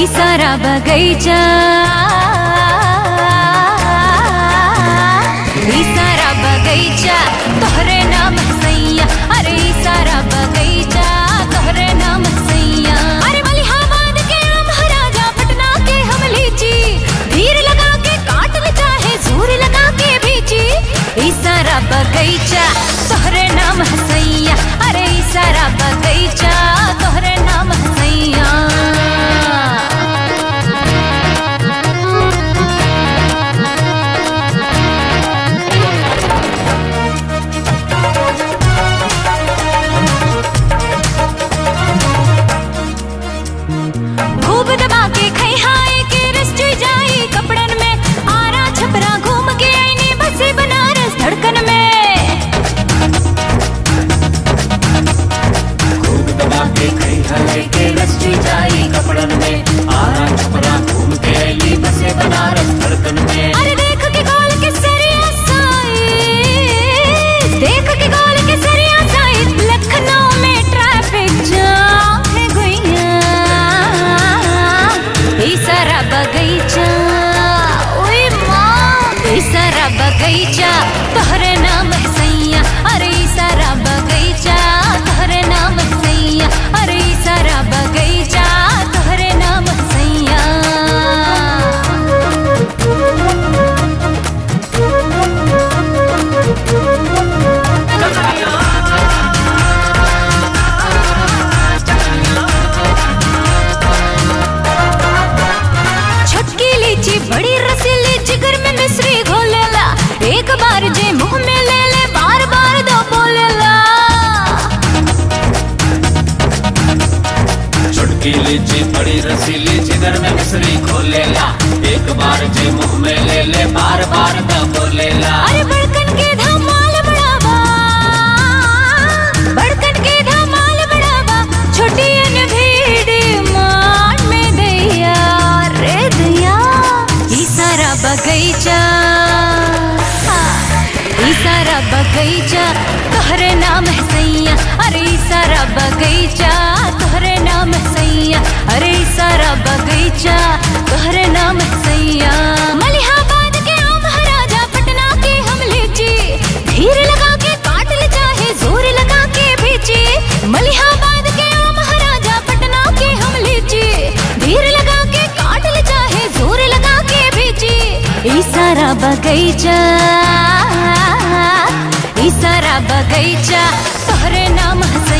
ई सारा बगीचा, ई सारा बगीचा तोहरे नाम सैया। अरे ई सारा बगीचा तोहरे नाम सैया। अरे मलिहाबाद के आम राजा, पटना के हम लीची, धीर लगा के काट ले चाहे जोर लगा के बीची। ई सारा बगीचा तोहरे नाम सैया। अरे ई सारा बगीचा तोहरे नाम सैया। खूब दबा के खई हाय के रस्टी जाई कपड़न में, आरा छपरा घूम के आईनी बसे बनारस धड़कन में। खूब दबा के खई हाय के रस्टी जाई कपड़न में, आरा छपरा घूम के आईनी बसे बनारस धड़कन में। अरे देख के गोल के सरिया साई, देख के गोल के सरिया साई, लखनऊ में ट्रैफिक जाम है गुइया। ई सारा बगीचा, ओए माँ, ई सारा बगीचा तोहरे नाम सैया। अरे ई सारा बगीचा तोहरे नाम सैया। अरे ई सारा बगीचा तोहरे नाम सैया। छटकी लीची बड़ी रसीली, जिगर में मिश्री घोलेला, एक बार जे मुंह में ले ले बार बार दो बोलेला। छुटकी लीची बड़ी रसीली, जिगर में मिश्री घोलेला, एक बार जे मुंह में ले ले बार बार न बोलेला। अरे बड़कन के धमाल बढ़ावा, बड़कन के धमाल बढ़ावा, छोटी अन भीड़ मान में दैया रे दैया। ई सारा बगीचा, ई सारा बगीचा तोहरे नाम है सैया। अरे ई सारा बगीचा तोहरे नाम है सैया। अरे ई सारा बगीचा तोहरे नाम है सैया। मलिहाबाद के आम राजा, पटना के हम लीची, धीर लगा के काट ले चाहे जोर लगा के बीची। मलिहाबाद के आम राजा, पटना के हम लीची, धीर लगा के काट ले चाहे जोर लगा के बीची। ई सारा बगीचा, ई सारा बगीचा तोहरे नाम